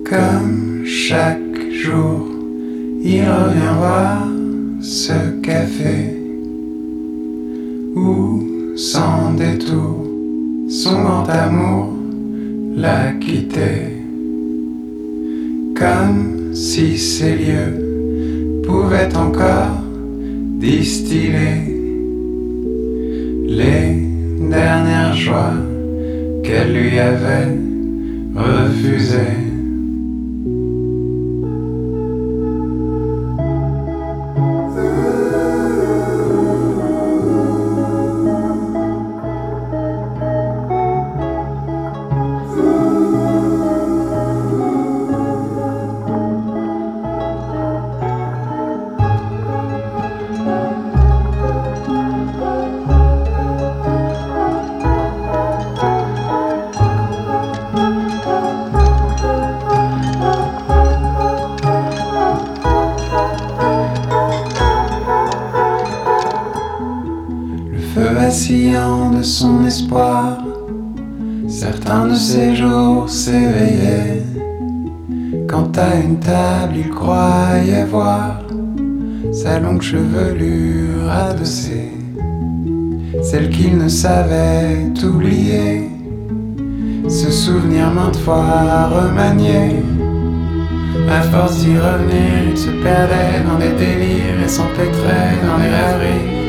Comme chaque jour, il revient voir ce café où, sans détour, son grand amour l'a quitté. Comme si ces lieux pouvaient encore distiller les dernières joies qu'elle lui avait refusées. Vacillant de son espoir, certains de ces jours s'éveillaient. Quand à une table il croyait voir sa longue chevelure adossée, celle qu'il ne savait oublier, ce souvenir maintes fois remanié. À force d'y revenir, il se perdait dans des délires et s'empêtrait dans les rêveries.